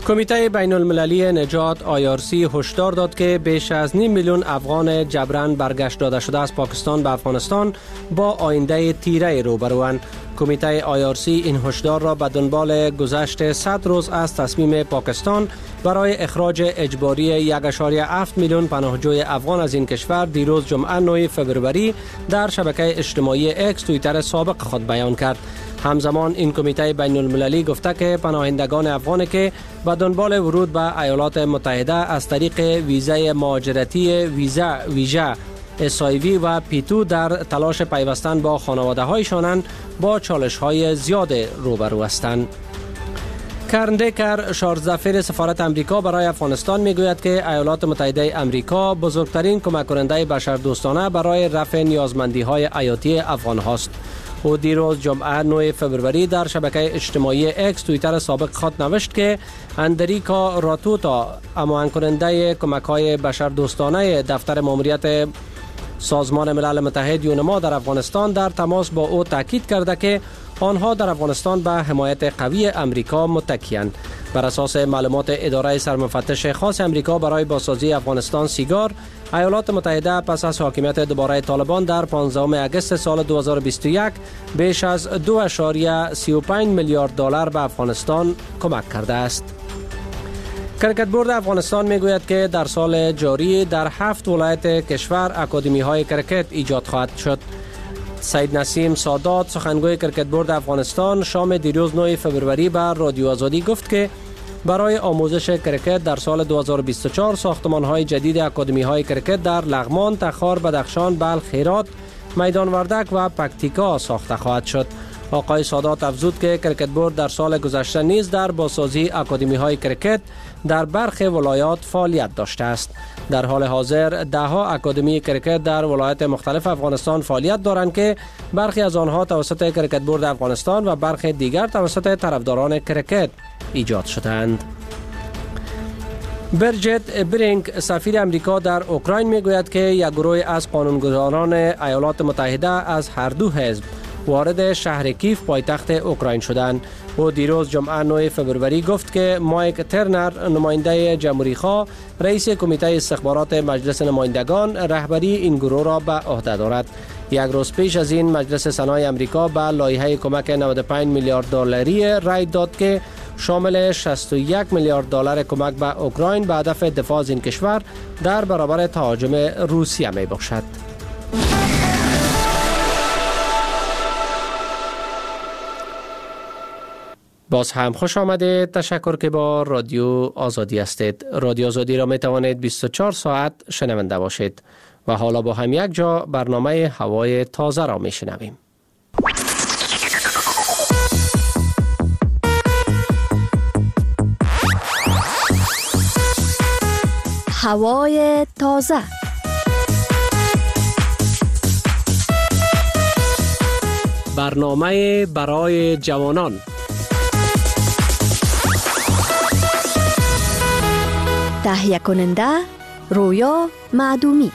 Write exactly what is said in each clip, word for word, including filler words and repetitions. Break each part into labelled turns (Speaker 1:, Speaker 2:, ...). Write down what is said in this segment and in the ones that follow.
Speaker 1: کمیته بین المللی نجات آی آر سی هشدار داد که بیش از نیم میلیون افغان جبران برگشت داده شده از پاکستان به افغانستان با آینده تیره روبروند. کمیته آی آر سی این هشدار را به دنبال گذشت صد روز از تصمیم پاکستان برای اخراج اجباری یک و هفت میلیون پناهجوی افغان از این کشور دیروز جمعه نه فوریه در شبکه اجتماعی اکس توییتر سابق خود بیان کرد. همزمان این کمیته بین المللی گفته که پناهندگان افغانی که به دنبال ورود به ایالات متحده از طریق ویزای مهاجرتی ویزا ویژه اس آی وی و پیتو در تلاش پیوستن با خانواده هایشانند با چالش های زیاد روبرو هستند. کرن دیکر شارژدفیر سفارت امریکا برای افغانستان میگوید که ایالات متحده امریکا بزرگترین کمک کننده بشردوستانه برای رفع نیازمندی های حیاتی افغان هاست. او دیروز جمعه نه فوریه در شبکه اجتماعی اکس توییتر سابق خود نوشت که اندریکا راتوتا اماهنگ کننده کمک های بشردوستانه دفتر ماموریت سازمان ملل متحد یونما در افغانستان در تماس با او تاکید کرده که آنها در افغانستان به حمایت قوی امریکا متکی‌اند. بر اساس معلومات اداره سرمفتش خاص امریکا برای بازسازی افغانستان سیگار، ایالات متحده پس از حاکمیت دوباره طالبان در پانزدهم اگست سال دو هزار و بیست و یک بیش از دو اشاریه سی و پنج میلیارد دلار به افغانستان کمک کرده است. کرکت بورد افغانستان میگوید که در سال جاری در هفت ولایت کشور اکادمی های کرکت ایجاد خواهد شد. سید نسیم سادات سخنگوی کرکت بورد افغانستان شام دیروز نه فوریه بر رادیو آزادی گفت که برای آموزش کرکت در سال دو هزار و بیست و چهار ساختمان های جدید اکادمی های کرکت در لغمان، تخار، بدخشان، بلخ، هرات، میدان وردک و پکتیکا ساخته خواهد شد. آقای سادات افزود که کرکت بورد در سال گذشته نیز در بازسازی اکادمی های کرکت در برخی ولایات فعالیت داشته است. در حال حاضر ده ها اکادمی کرکت در ولایات مختلف افغانستان فعالیت دارند که برخی از آنها توسط کرکت بورد افغانستان و برخی دیگر توسط طرفداران کرکت ایجاد شدند. برجت برینک سفیر امریکا در اوکراین میگوید که یک گروه از قانونگذاران ایالات متحده از هر دو حزب وارد شهر کیف پایتخت اوکراین شدند. او دیروز جمعه نه فوریه گفت که مایک ترنر نماینده جمهوری خواه رئیس کمیته استخبارات مجلس نمایندگان رهبری این گروه را به عهده دارد. یک روز پیش از این مجلس سنای امریکا به لایحه کمک نود و پنج میلیارد دلاری رای داد که شامل شصت و یک میلیارد دلار کمک به اوکراین به هدف دفاع از این کشور در برابر تهاجم روسیه می باشد. باز هم خوش آمدید. تشکر که با رادیو آزادی هستید. رادیو آزادی را می توانید بیست و چهار ساعت شنونده باشید و حالا با هم یک جا برنامه هوای تازه را می شنویم.
Speaker 2: هوای تازه.
Speaker 1: برنامه برای جوانان.
Speaker 2: تهیه کننده رویا معدومی.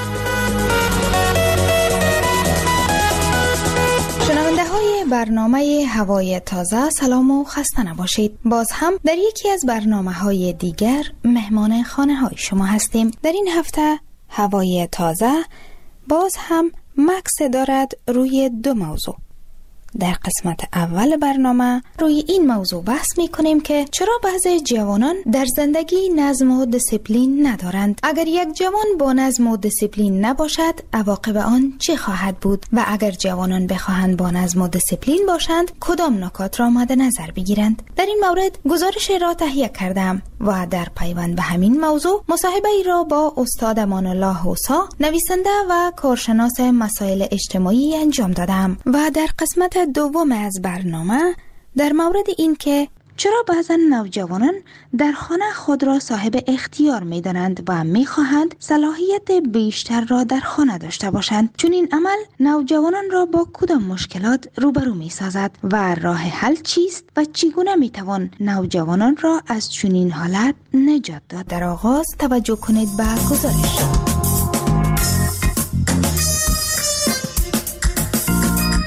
Speaker 3: شنونده های برنامه هوای تازه سلام و خسته نباشید. باز هم در یکی از برنامه های دیگر مهمان خانه های شما هستیم. در این هفته هوای تازه باز هم مکس دارد روی دو موضوع. در قسمت اول برنامه روی این موضوع بحث می کنیم که چرا بعضی جوانان در زندگی نظم و دیسیپلین ندارند. اگر یک جوان با نظم و دیسیپلین نباشد عواقب آن چه خواهد بود و اگر جوانان بخواهند با نظم و دیسیپلین باشند کدام نکات را مد نظر بگیرند. در این مورد گزارش را تهیه کردم و در پیوند به همین موضوع مصاحبه ای را با استاد امان الله حوسا نویسنده و کارشناس مسائل اجتماعی انجام دادم و در قسمت دوم از برنامه در مورد این که چرا بعضا نوجوانان در خانه خود را صاحب اختیار می دانند و می خواهند صلاحیت بیشتر را در خانه داشته باشند، چون این عمل نوجوانان را با کدام مشکلات روبرو می سازد و راه حل چیست و چگونه می توان نوجوانان را از چنین حالت نجات داد. در آغاز توجه کنید به گزارش. یکی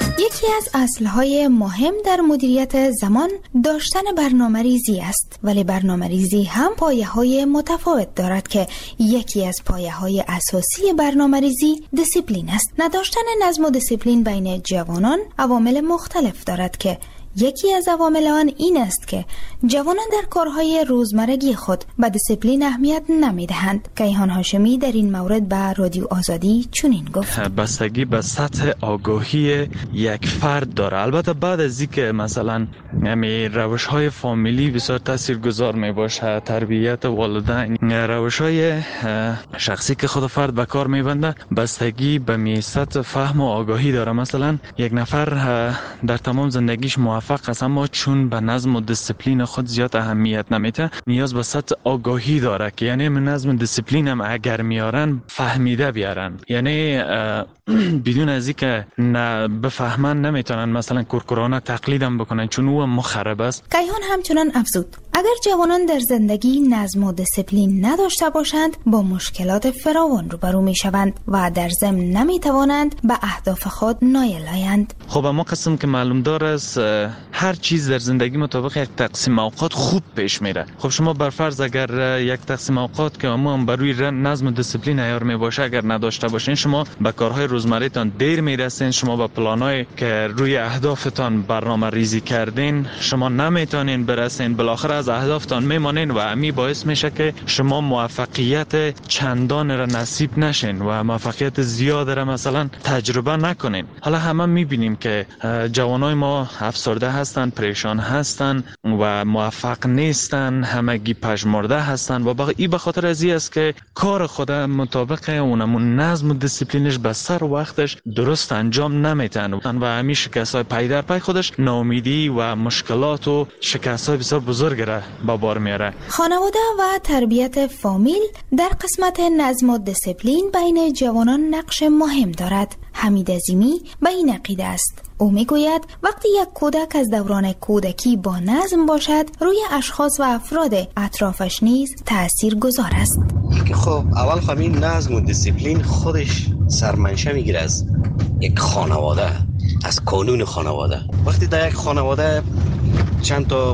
Speaker 3: از اصلهای مهم در مدیریت زمان داشتن برنامه‌ریزی است، ولی برنامه‌ریزی هم پایه‌های متفاوت دارد که یکی از پایه‌های اساسی برنامه‌ریزی دیسیپلین است. نداشتن نظم و دیسیپلین بین جوانان عوامل مختلف دارد که یکی از عوامل آن این است که جوانان در کارهای روزمرگی خود به دیسیپلین اهمیت نمی‌دهند. کیهان هاشمی در این مورد به رادیو آزادی چنین گفت:
Speaker 4: بستگی به سطح آگاهی یک فرد داره. البته بعد از اینکه مثلا همین روش‌های فامیلی بسیار تاثیرگذار میباشه، تربیت والدین، روش‌های شخصی که خود فرد به کار میبنده، بستگی به می سطح فهم و آگاهی داره. مثلا یک نفر در تمام زندگیش موفق است، اما چون به نظم و دیسیپلین خود زیاد اهمیت نمیده، نیاز به سطح آگاهی داره که یعنی من نظم و دیسیپلین هم اگر میارن فهمیده بیارن، یعنی بدون از اینکه نه بفهمن نمیتونن مثلا کورکورانه تقلیدم بکنن چون او مخرب است.
Speaker 3: کیهان همچنان افزود: اگر جوانان در زندگی نظم و دیسیپلین نداشته باشند با مشکلات فراوان روبرو میشوند و در ضمن نمیتوانند به اهداف خود نایل آیند.
Speaker 4: خب اما قسم که معلوم دار است هر چیز در زندگی مطابق یک تقسیم اوقات خوب پیش میره. خب شما بر فرض اگر یک تقسیم اوقات که اما هم بر روی نظم و دیسیپلین عیار میباشه اگر نداشته باشین، شما به کارهای روزمره‌تان دیر میرسین، شما به پلانایی که روی اهدافتان برنامه ریزی کردین شما نمیتونین برسین، بالاخره از اهدافتان میمانین و امی باعث میشه که شما موفقیت چندان را نصیب نشین و موفقیت زیاد را مثلا تجربه نکنین. حالا همه میبینیم که جوانای ما افسرده هستن، پریشان هستن و موفق نیستن، همگی پژمرده هستن و با این به خاطر از این است که کار خود مطابق اونمون نظم و دیسیپلینش به سر وقتش درست انجام نمیتن و همین شکست‌های پی در پی خودش ناامیدی و مشکلات و شکست‌های بسیار بزرگ را با بار میاره.
Speaker 3: خانواده و تربیت فامیل در قسمت نظم و دیسیپلین بین جوانان نقش مهم دارد. حمید عظیمی به این عقیده است. او میگوید وقتی یک کودک از دوران کودکی با نظم باشد روی اشخاص و افراد اطرافش نیز تأثیر گذار است.
Speaker 5: خب اول خب این نظم و دیسیپلین خودش سرمنشه میگیره از یک خانواده، از قانون خانواده. وقتی در یک خانواده چند تا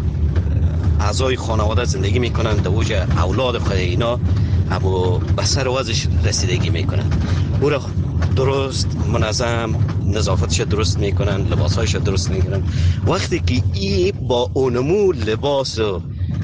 Speaker 5: اعضای خانواده زندگی میکنن، در اوج اولاد خود اینا اما به سر وضعش رسیدگی میکنن، او را درست منظم نظافتش درست میکنن، لباسهایش درست میکنن. وقتی که ای با اونمو لباس و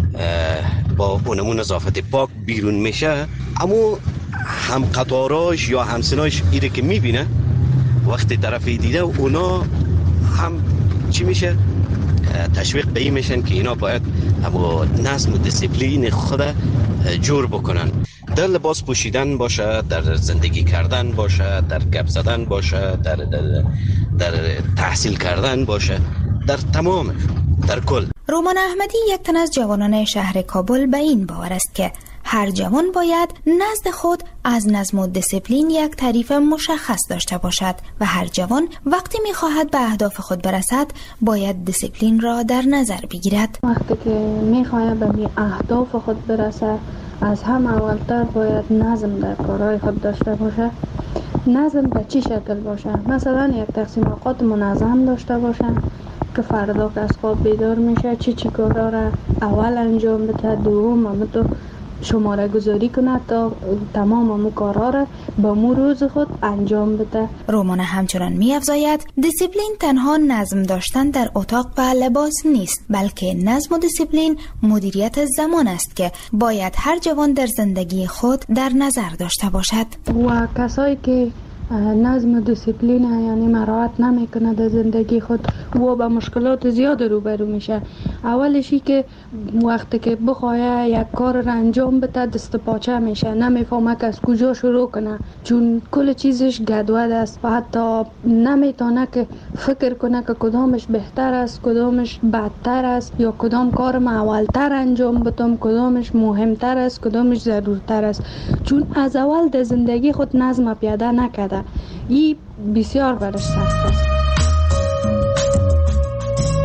Speaker 5: با اونمو نظافت پاک بیرون میشه، اما هم قطاراش یا همسناش ایره که میبینه وقتی طرفی دیده اونا هم چی میشه؟ تشویق به این میشن که اینا باید اما نظم و دیسیپلین خود جور بکنن. در لباس پوشیدن باشه، در زندگی کردن باشه، در گپ زدن باشه، در, در, در تحصیل کردن باشه، در تمام در کل.
Speaker 3: رومان احمدی یک تن از جوانان شهر کابل به این باور است که هر جوان باید نزد خود از نظم و دیسیپلین یک تعریف مشخص داشته باشد و هر جوان وقتی می‌خواهد به اهداف خود برسد باید دیسیپلین را در نظر بگیرد.
Speaker 6: وقتی که می‌خواهد به اهداف خود برسد از هم اولتر باید نظم در کارهای خود داشته باشه. نظم به چی شکل باشه؟ مثلا یک تقسیم اوقات منظم داشته باشه که فردا که از خواب بیدار میشه چی چی کارا را اول انجام بده، دوم هم تو شماره گذاری کنه تا تمام امو کارا را با مو روز خود انجام بده.
Speaker 3: رومان همچنان می افزاید دیسیپلین تنها نظم داشتن در اتاق و لباس نیست، بلکه نظم و دیسیپلین مدیریت زمان است که باید هر جوان در زندگی خود در نظر داشته باشد.
Speaker 6: و کسایی که نظم و دیسیپلین یعنی مراعات نمیکنه در زندگی خود و با مشکلات زیاد روبرو میشه. اولشی که وقتی که بخواه یک کار را انجام بده دست پاچه میشه، نمیفهمه که از کجا شروع کنه چون کل چیزش گدود است و حتی نمیتونه که فکر کنه که کدامش بهتر است، کدامش بدتر است یا کدام کار ما اولتر انجام بدم، کدامش مهمتر است، کدامش ضرورتر است، چون از اول در زندگی خود نظم پیاده نکرده. این بسیار برش سخت است.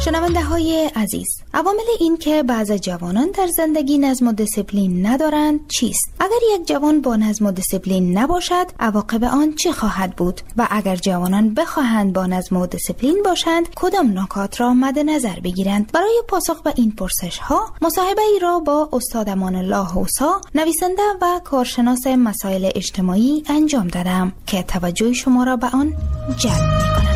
Speaker 3: شنونده های عزیز، عوامل این که بعض جوانان در زندگی نظم و دیسیپلین ندارند چیست؟ اگر یک جوان با نظم و دیسیپلین نباشد، عواقب آن چه خواهد بود؟ و اگر جوانان بخواهند با نظم و دیسیپلین باشند، کدام نکات را مد نظر بگیرند؟ برای پاسخ به این پرسش ها، مصاحبه ای را با استاد امان الله حوسا، نویسنده و کارشناس مسائل اجتماعی انجام دادم که توجه شما را به آن جلب می‌کند.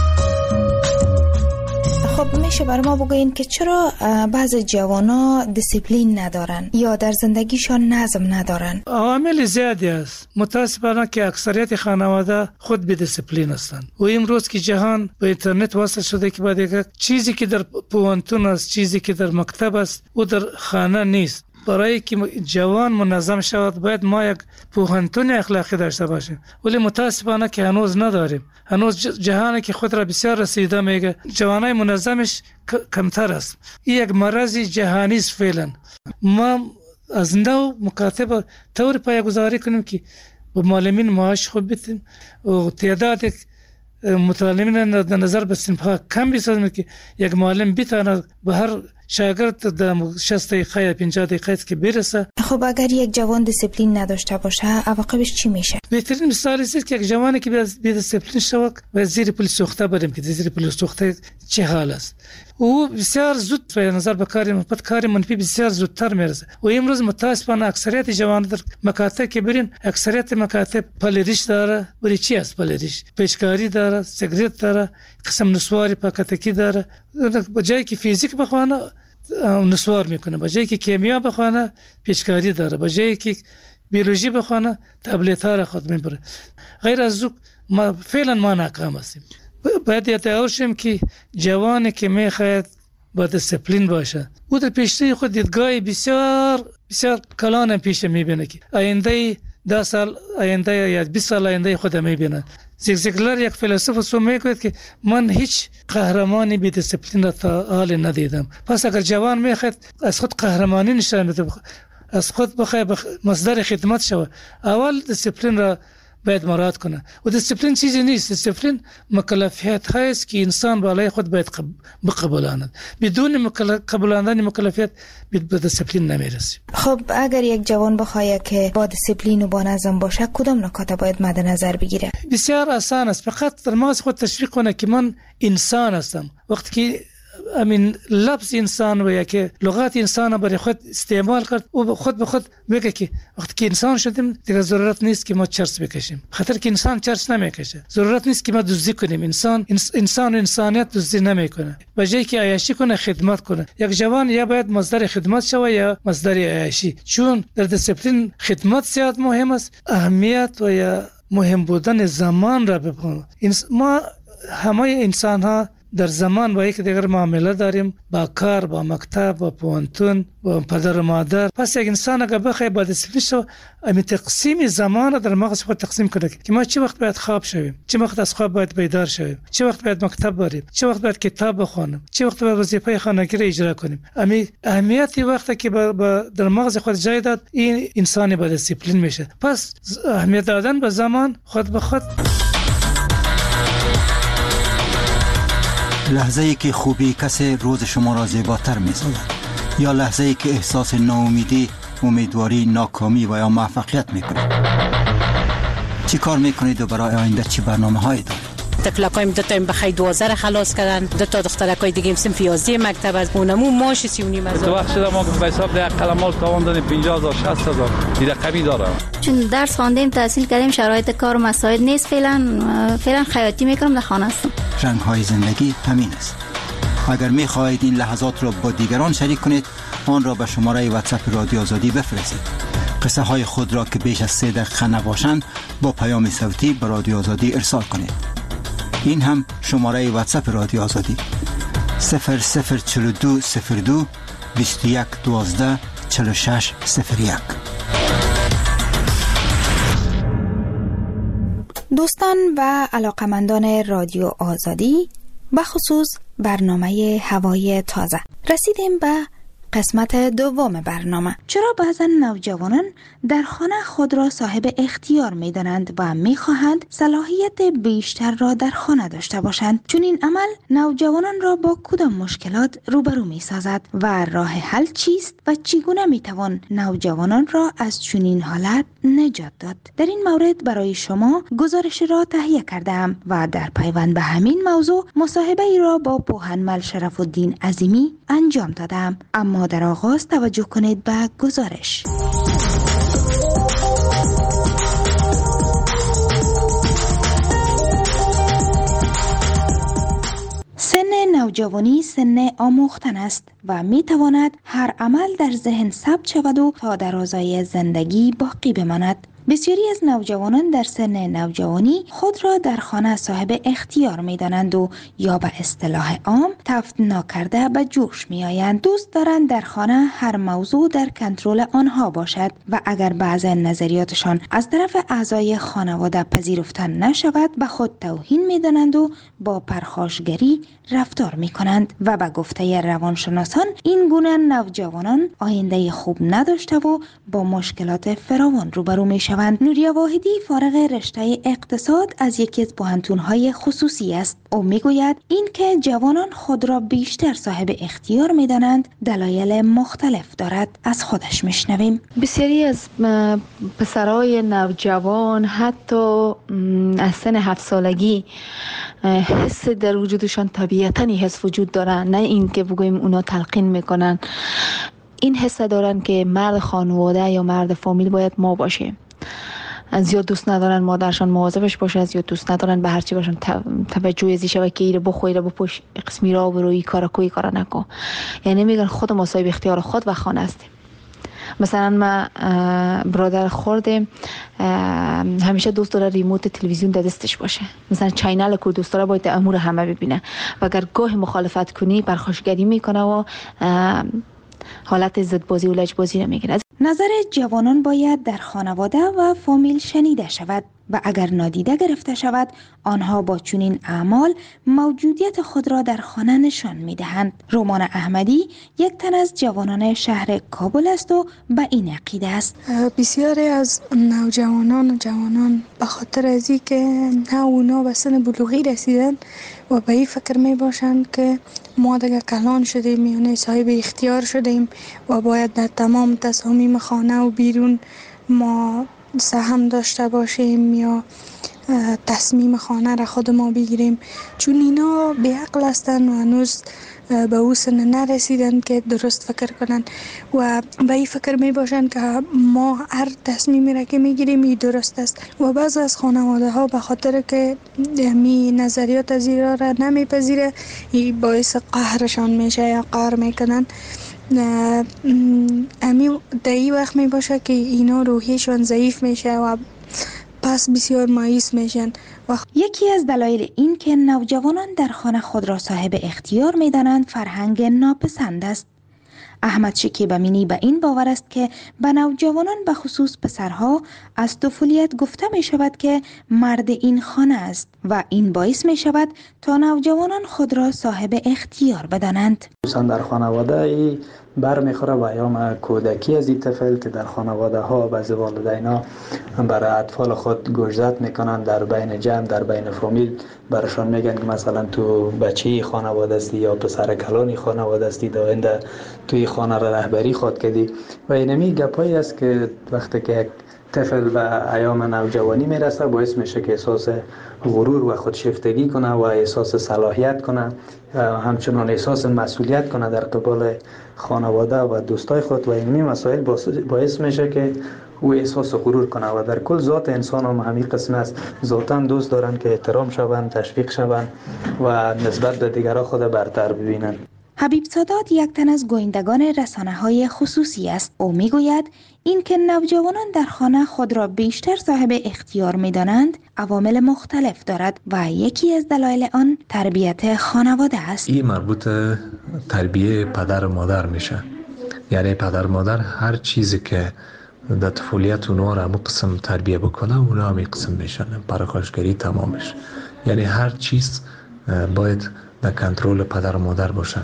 Speaker 3: خب میشه برای ما بگوین که چرا بعض جوانا دیسیپلین ندارن یا در زندگیشان نظم ندارن؟
Speaker 7: عوامل زیادی است. متاسفانه که اکثریت خانواده خود بی دیسیپلین هستند. و امروز که جهان به اینترنت وصل شده که بعد یک چیزی که در پوهنتون است، چیزی که در مکتب است، او در خانه نیست. برای که جوان منظم شود باید ما یک پوهنتون اخلاقی داشته باشیم، ولی متاسفانه که هنوز نداریم. هنوز جهانی که خود را بسیار رسیده میگه جوانای منظمش کمتر است. این یک مرض جهانی است فعلا. ما از نو مکاتب طور پایه‌گذاری کنیم که با معلمین معاش خوب بدیم و تعداد متعلمین در نظر به صنف‌ها کم بسازیم که یک معلم بتواند به هر شاگرد در شصت دقیقه یا پنجاه دقیقه که برسه.
Speaker 3: خب اگر یک جوان دیسیپلین نداشته باشه عواقبش چی میشه؟
Speaker 7: بهترین مثال است که یک جوانی که بی دیسیپلین شود و زیر پل سوخته بریم که زیر پل سوخته چه حال است. او بسیار زود به نظر به کار مثبت کار منفی بسیار زودتر میرسه. و امروز متاسفانه اکثریت جوانان در مکاتب که برین، اکثریت مکاتب پلریش داره. ولی چی است پلریش؟ پیشکاری داره، سیگریت داره، قسم نسواری پاکتکی داره. به جایی که فیزیک بخوانه نسوار میکنه، به جایی که کیمیا بخوانه پیشکاری داره، به جایی که بیولوژی بخوانه تبلیت ها را خود میبره. غیر از او ما فعلا ما ناکام هستیم. باید یادآور شیم که جوانی که میخواهد با دیسیپلین باشه او در پیشروی خود دیدگاه بسیار بسیار کلان پیش میبینه که آینده ده سال آینده یا بیست سال آینده خود میبینه. زیگزیگلر یک فیلسوف سو میگوید که من هیچ قهرمانی بی دیسیپلین را تا حال ندیدم. پس اگر جوان میخواد از خود قهرمانی نشان بده، از خود بخواد مصدر خدمت شود، اول دیسیپلین را باید مراعات کنه. و دیسیپلین چیزی نیست. دیسیپلین مکلفیت هست که انسان بالای خود باید بقبولاند. بدون قبولاندن مکلفیت به دیسیپلین نمیرسیم.
Speaker 3: خب اگر یک جوان بخواد که با دیسیپلین و با نظم باشه، کدام نکات باید مد نظر بگیره؟
Speaker 7: بسیار آسان است. فقط در مغز خود تشویق کنه که من انسان هستم. وقتی که امین لفظ انسان و یا که لغات انسان برای خود استعمال کرد، او خود به خود میگه که وقتی که انسان شدیم دیگه ضرورت نیست که ما چرس بکشیم، خاطر که انسان چرس نمیکشه. ضرورت نیست که ما دزدی کنیم. انسان انسان و انسانیت دزدی نمیکنه. به جای که عیاشی کنه خدمت کنه. یک جوان یا باید مصدر خدمت شود یا مصدر عیاشی، چون در دیسیپلین خدمت زیاد مهم است. اهمیت و یا مهم بودن زمان را بپنه. ما همه انسان ها در زمان با یک دیگر معامله داریم، با کار، با مکتب، با پوهنتون، با پدر و مادر. پس یک انسان اگر بخواد با دیسیپلین شو، امی تقسیم زمان در مغز خود تقسیم کنه که ما چه وقت باید خواب شویم، چه وقت از خواب باید بیدار شویم، چه وقت باید مکتب بریم، چه وقت باید کتاب بخونیم، چه وقت باید وظیفه خانگی را اجرا کنیم. امی اهمیتی وقتی که با, با در مغز خود جای داد، این انسانی با دیسیپلین میشه. پس اهمیت دادن به زمان خود به خود.
Speaker 8: لحظه ای که خوبی کسی روز شما را زیباتر می سازد، یا لحظه ای که احساس ناامیدی، امیدواری، ناکامی و یا موفقیت می کنید. چی کار می کنید و برای آینده چی برنامه هایی دارید؟
Speaker 9: تکلکایم دو تا این بخی دوازده خلاص کردن، دو تا دخترکای دیگه صنف یازده مکتب از اونمو ماش سی و نیم هزار.
Speaker 10: تو وقت شده ما به حساب ده قلمال تاوان دادیم پنجاه هزار شصت هزار دیگه رقمی داره.
Speaker 11: چون درس خواندیم تحصیل کردیم، شرایط کار و مساعد نیست. فعلا فعلا خیاطی میکنم در خانه هستم.
Speaker 8: رنگ های زندگی همین است. اگر می خواهید این لحظات را با دیگران شریک کنید، آن را به شماره واتساپ رادیو آزادی بفرستید. قصه های خود را که بیش از سه دقیقه نباشند با پیام صوتی به رادیو آزادی ارسال کنید. این هم شماره واتساپ رادیو آزادی صفر صفر چهل و دو صفر دو بیست و یک دوازده چهل و شش صفر یک.
Speaker 3: دوستان و علاقمندان رادیو آزادی، بخصوص برنامه هوای تازه، رسیدیم به قسمت دوم برنامه. چرا بعضا نوجوانان در خانه خود را صاحب اختیار می دانند و می خواهند صلاحیت بیشتر را در خانه داشته باشند؟ چون این عمل نوجوانان را با کدام مشکلات روبرو می سازد و راه حل چیست و چگونه می توان نوجوانان را از چنین حالت نجات داد؟ در این مورد برای شما گزارش را تهیه کردم و در پیوند به همین موضوع مصاحبه ای را با پوهنمل شرف الدین عظیمی انجام دادم. اما در آغاز توجه کنید به گزارش. سن نوجوانی سن آموختن است و می تواند هر عمل در ذهن ثبت شود و تا درازای زندگی باقی بماند. بسیاری از نوجوانان در سن نوجوانی خود را در خانه صاحب اختیار می دانند و یا به اصطلاح عام تفت ناکرده به جوش می آیند. دوست دارند در خانه هر موضوع در کنترل آنها باشد و اگر بعض نظریاتشان از طرف اعضای خانواده پذیرفته نشود به خود توهین می دانند و با پرخاشگری رفتار می کنند و به گفته روانشناسان این گونه نوجوانان آینده خوب نداشته و با مشکلات فراوان روبرو می شوند. نوریا واحدی فارغ رشته اقتصاد از یکی از پوهنتون‌های خصوصی است. او میگوید این که جوانان خود را بیشتر صاحب اختیار می‌دانند دلایل مختلف دارد. از خودش میشنویم.
Speaker 12: بسیاری از پسرای نوجوان حتی از سن هفت سالگی حس در وجودشان طبیعتاً حس وجود دارن، نه این که بگوییم اونا تلقین میکنن. این حس دارن که مرد خانواده یا مرد فامیل باید ما باشه. از یا دوست ندارن مادرشان مواظبش باشه، از یا دوست ندارن به هر چی باشن توجه ازی شوه که ایره بخوی را بپوش قسمی را بروی کارا کوی کارا نکن. یعنی میگن خود ما صاحب اختیار خود و خانه هستیم. مثلا ما برادر خورده همیشه دوست داره ریموت تلویزیون در دستش باشه، مثلا چینل کو دوست داره باید امور همه ببینه و اگر گاه مخالفت کنی پرخاشگری میکنه و حالت ضدبازی و لجبازی نمیگیره.
Speaker 3: نظر جوانان باید در خانواده و فامیل شنیده شود و اگر نادیده گرفته شود آنها با چنین اعمال موجودیت خود را در خانه نشان میدهند. رومان احمدی یک تن از جوانان شهر کابل است و به این عقیده است.
Speaker 13: بسیاری از نوجوانان و جوانان به خاطر از این که نه اونا به سن بلوغی رسیدن و به این فکر می باشند که ما دیگه کلان شدیم، یعنی صاحب اختیار شدیم و باید در تمام تصامیم خانه و بیرون ما سهم داشته باشیم یا تصمیم خانه را خود ما بگیریم، چون اینا بی عقل هستن و هنوز به او سن نرسیدن که درست فکر کنن و به این فکر می باشن که ما هر تصمیمی را که می گیریم این درست است و بعض از خانواده ها به خاطر که می نظریات از ایرا را نمی پذیره این باعث قهرشان میشه یا قهر میکنن. امی در این وقت می باشه که اینا روحیشان ضعیف میشه و پس بسیار مایوس میشن.
Speaker 3: یکی از دلایل این که نوجوانان در خانه خود را صاحب اختیار میدانند فرهنگ ناپسند است. احمد شکیب امینی به این باور است که به نوجوانان به خصوص پسرها از طفولیت گفته می شود که مرد این خانه است و این باعث می شود تا نوجوانان خود را صاحب اختیار بدانند.
Speaker 14: مثلا در خانواده برمیخوره و ایام کودکی از این طفل که در خانواده ها بعضی والدینا برای اطفال خود گوشزد میکنن، در بین جمع در بین فامیل برشان میگن که مثلا تو بچه خانواده هستی یا پسر کلانی خانواده هستی، داینده توی خانه را رهبری خود کردی و اینمی گپایی است که وقتی که یک طفل به ایام نوجوانی میرسه باعث میشه که احساس غرور و خودشیفتگی کنه و احساس صلاحیت کنه، همچنان احساس مسئولیت کنه در قبال خانواده و دوستای خود و اینمی مسائل باعث میشه که او احساس غرور کنه و در کل ذات انسان هم همین قسم است. ذاتاً دوست دارن که احترام شوند، تشویق شوند و نسبت به دیگران خود برتر ببینن.
Speaker 3: حبیب سادات یک تن از گویندگان رسانه‌های خصوصی است. او میگوید این که نوجوانان در خانه خود را بیشتر صاحب اختیار می‌دانند عوامل مختلف دارد و یکی از دلایل آن تربیت خانواده است.
Speaker 15: این مربوط تربیه پدر و مادر میشه. یعنی پدر و مادر هر چیزی که در طفولیت اونا را همون قسم تربیه بکنه اونا همین قسم میشن، پرخاشگری تمامش. یعنی هر چیز باید در کنترل پدر و مادر باشه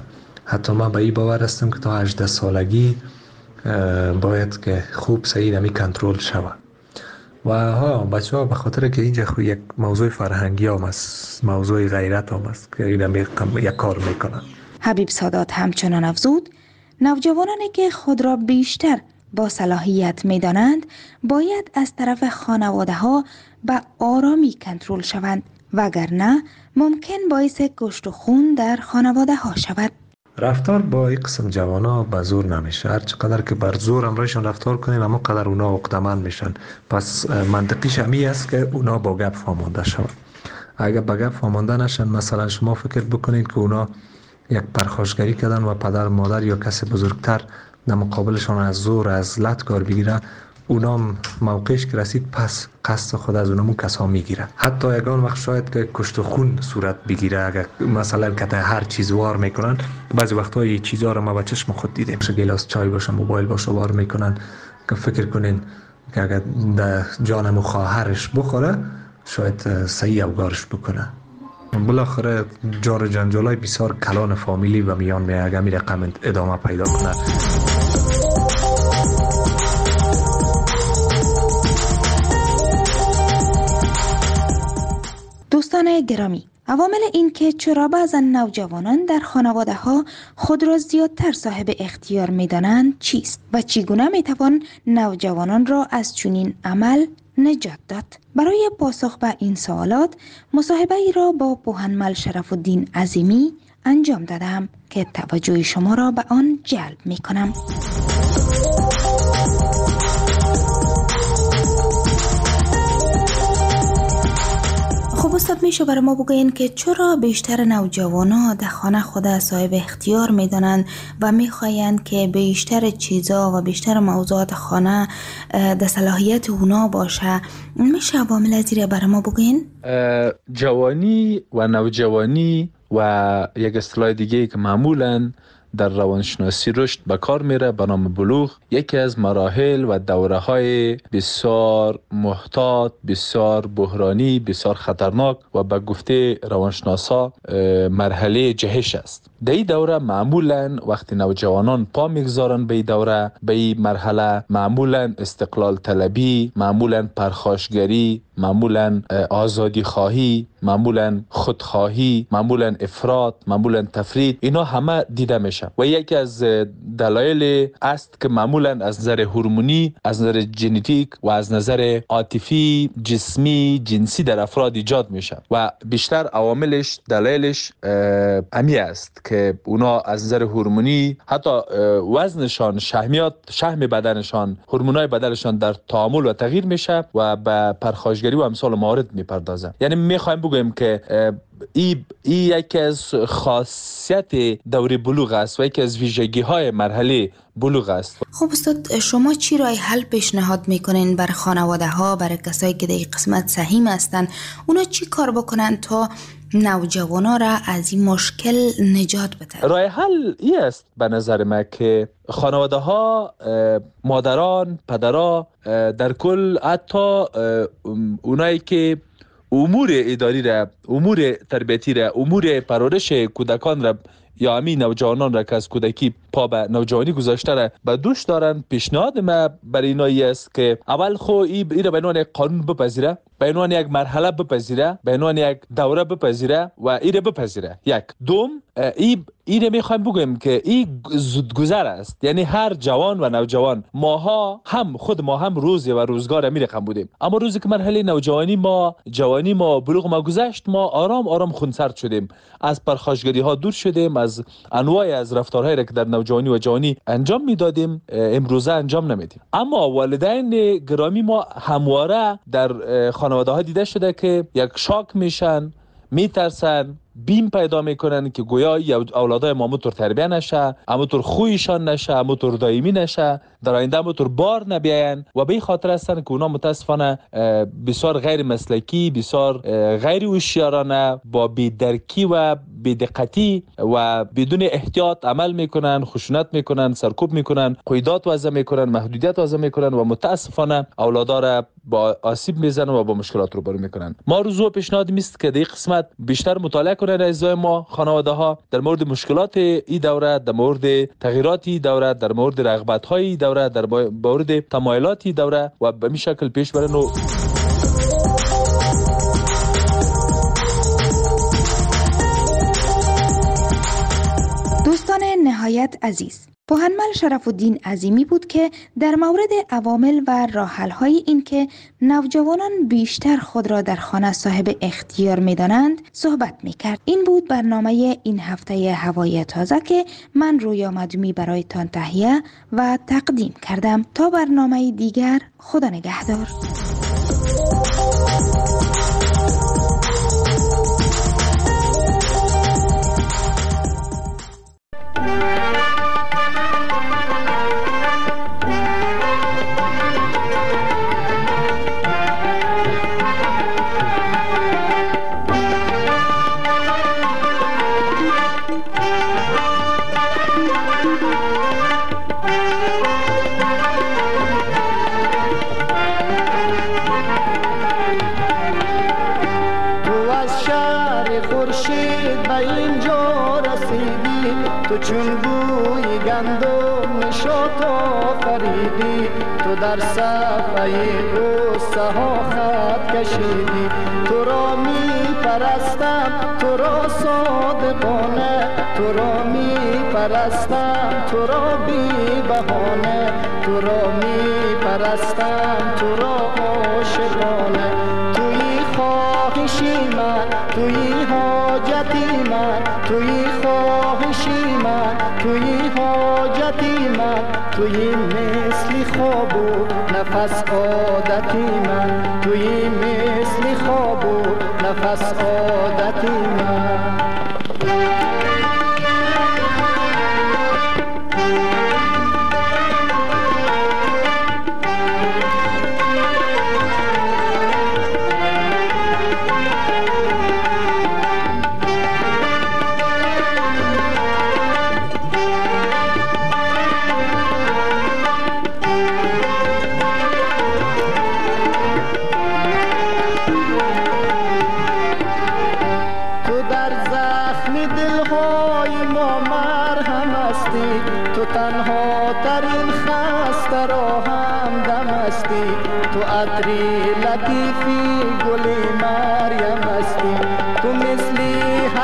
Speaker 15: حتی من به این باور هستم که تا هجده سالگی باید که خوب صحیح نمی کنترل شود. و ها بچه ها به خاطر که اینجا خو یک موضوع فرهنگی هم است، موضوع غیرت هم است که این یک کار میکنن.
Speaker 3: حبیب سادات همچنان افزود نوجوانانی که خود را بیشتر با صلاحیت میدانند باید از طرف خانواده ها به آرامی کنترل شوند وگرنه ممکن باعث کشت و خون در خانواده ها شود.
Speaker 15: رفتار با این قسم جوانا به زور نمیشه. هر چقدر که بر زور امرایشان رفتار کنیم اما قدر اونا عقده‌مند میشن. پس منطقیش همی است که اونا با گپ فهمانده شون. اگر با گپ فهمانده نشن، مثلا شما فکر بکنید که اونا یک پرخاشگری کردن و پدر مادر یا کسی بزرگتر در مقابلشان از زور از لط کار بگیره، اونا موقعش که رسید پس قصد خود از اونمون کسا میگیره. حتی یگان وقت شاید که کشت و خون صورت بگیره اگر مثلا که هر چیز وار میکنن. بعضی وقتا این چیزها رو ما با چشم خود دیدیم. گلاس چای باشه، موبایل باشه وار میکنن که فکر کنین که اگر در جانم و خواهرش بخوره شاید صحیح اوگارش بکنه. بالاخره جار جنجالای بسیار کلان فامیلی و میان می اگر می رقم ادامه پیدا کنه.
Speaker 3: دوستان گرامی، عوامل این که چرا بعضا نوجوانان در خانواده ها خود را زیادتر صاحب اختیار می دانند چیست و چگونه می توان نوجوانان را از چنین عمل نجات داد؟ برای پاسخ به این سوالات مصاحبه ای را با بوهنمل شرف الدین عظیمی انجام دادم که توجه شما را به آن جلب می کنم. خب استاد میشه برای ما بگوین که چرا بیشتر نوجوانا در خانه خود صاحب اختیار میدانند و میخواین که بیشتر چیزا و بیشتر موضوعات خانه در صلاحیت اونا باشه؟ میشه عوامل زیر برای ما بگوین؟
Speaker 4: جوانی و نوجوانی و یک اصطلاح دیگه که معمولاً در روانشناسی رشد به کار میره به نام بلوغ، یکی از مراحل و دوره های بسیار محتاط، بسیار بحرانی، بسیار خطرناک و به گفته روانشناسا مرحله جهش است. در این دوره معمولا وقتی نوجوانان پا میگذارن به این دوره، به این مرحله، معمولا استقلال طلبی، معمولا پرخاشگری، معمولا آزادی خواهی، معمولا خودخواهی، معمولا افراط، معمولا تفرید، اینا همه دیده میشه و یکی از دلایل است که معمولا از نظر هورمونی، از نظر ژنتیک و از نظر عاطفی، جسمی، جنسی در افراد ایجاد میشه و بیشتر عواملش، دلایلش امی است که اونا از نظر هورمونی حتی وزنشان، شحمیات، شحم بدنشان، هورمونای بدنشان در تعامل و تغییر میشه و به پرخاشگری و امثال موارد میپردازن. یعنی میخوایم بگویم که ای, ای یکی از خاصیت دوره بلوغ است و یکی از ویژگی های مرحله بلوغ است.
Speaker 3: خب استاد، شما چی رای حل پیشنهاد میکنین بر خانواده ها، برای کسایی که در این قسمت سهیم هستن، اونا چی کار بکنن تا نوجوانا را از این مشکل نجات بده؟
Speaker 4: رای حل این است به نظر من که خانواده ها، مادران، پدران، در کل حتی اونایی که امور اداری را، امور تربیتی را، امور پرورش کودکان را یا همین نوجوانان را که از کودکی پا به نوجوانی گذاشته را به دوش دارن، پیشنهاد ما برای اینایی است که اول خو این را به عنوان یک قانون بپذیره، به عنوان یک مرحله بپذیره، به عنوان یک دوره بپذیره و این را بپذیره. یک دوم، این این میخوایم بگویم که این زودگذر است. یعنی هر جوان و نوجوان، ماها هم خود ما هم روزی و روزگار می رقم بودیم، اما روزی که مرحله نوجوانی ما، جوانی ما، بلوغ ما گذشت، ما آرام آرام خونسرد شدیم، از پرخاشگری ها دور شدیم، از انواع از رفتارهایی را که در نوجوانی و جوانی انجام میدادیم امروزه انجام نمیدیم. اما والدین گرامی ما همواره در خانواده ها دیده شده که یک شاک میشن، میترسن، بیم پیدا میکنن که گویا اولادای ما همونطور تربیه نشه، همونطور خویشان نشه، همونطور دائمی نشه.
Speaker 16: در آینده موتور بار نبیاین و به این خاطر هستن که اونا متاسفانه بسیار غیر مسلکی، بسیار غیر هوشیارانه، با بی‌درکی و بی‌دقتی و بدون احتیاط عمل میکنن، خشونت میکنن، سرکوب میکنن، قیودات وضع میکنن، محدودیت وضع میکنن و متاسفانه اولادا را با آسیب میزنن و با مشکلات روبرو میکنن. ما روزو پیشنهاد میست که در این قسمت بیشتر مطالعه کنن اعضای ما، خانواده ها، در مورد مشکلات این دوره، در مورد تغییرات این دوره، در مورد رغبت های این دوره، در مورد تمایلات این دوره و به این شکل پیش برن. و
Speaker 3: دوستان نهایت عزیز، پوهنمل شرف الدین عظیمی بود که در مورد عوامل و راه‌حل‌های این که نوجوانان بیشتر خود را در خانه صاحب اختیار می‌دانند صحبت می‌کرد. این بود برنامه این هفته هوای تازه که من رویا مدومی برایتان تهیه و تقدیم کردم. تا برنامه دیگر، خدا نگهدار.
Speaker 17: چون بوی گندم نشاط آفریدی، تو در صفحه غصه ها خط کشیدی. تو را می پرستم، تو را صادقانه، تو را می پرستم، تو را بی بهانه، تو را می پرستم، تو را عاشقانه. توی خواهشی من، توی حاجتی من، توی خواهشی من، توی حاجتی من، توی مثل خواب و نفس عادتی من، توی مثل خواب و نفس عادتی من. تنها ترین خسته را هم دم هستی، تو عطری لطیفی گلی مریم هستی. تو مثلی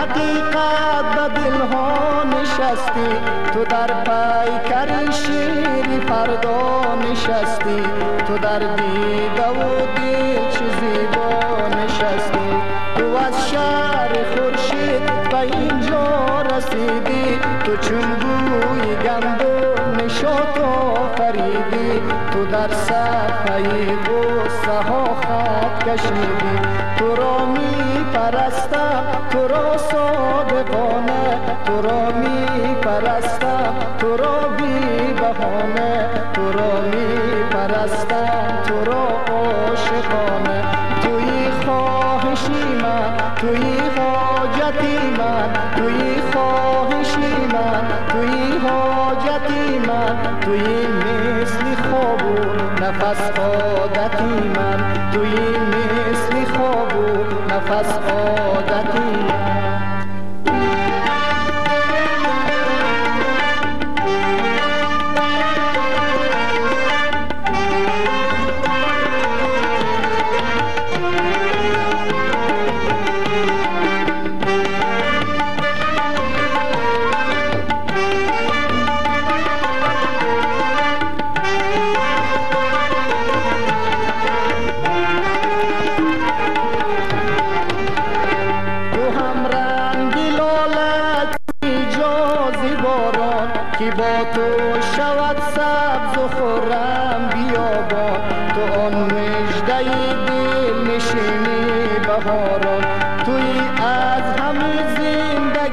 Speaker 17: حقیقت به دلها نشستی، تو در پیکر شیری فردا نشستی. تو در دیده و دل چه زیبا نشستی. تو از شهر خورشید به اینجا رسیدی، تو چون بوی گندم نشاط آفریدی. تو در صفحه غصه ها خط کشیدی. تو را می پرستم، تو را صادقانه، تو را می پرستم، تو را بی بهانه، تو را می پرستم، تو را عاشقانه. توی خواهشی من، توی حاجتی من، توی خواهشی من، توی حاجتی من، توی مثل خواب و نفس عادتی من، توی مثل خواب و نفس عادتی من.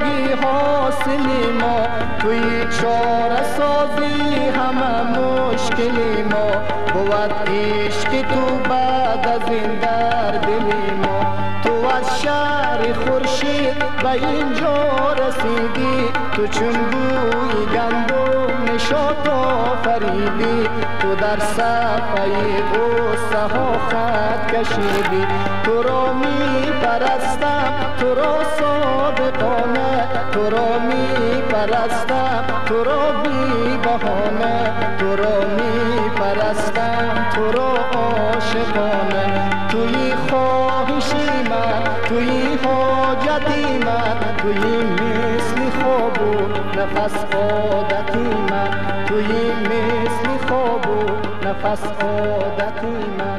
Speaker 17: توی چاره سازی همه مشکل مشکل ما بود عشق تو بعد از این در دل ما. تو از شهر خورشید به اینجا رسیدی، تو چون بوی گندم نشاط آفریدی، تو در صفحه غصه ها خط کشیدی. تو را می پرستم تو را صادقانه، تو را می پرستم تو را بی بهانه، تو را می پرستم تو را عاشقانه. توی خواهشی من توی حاجتی من، توی مثل خواب و نفس عادتی من، توی مثل خواب و نفس عادتی من.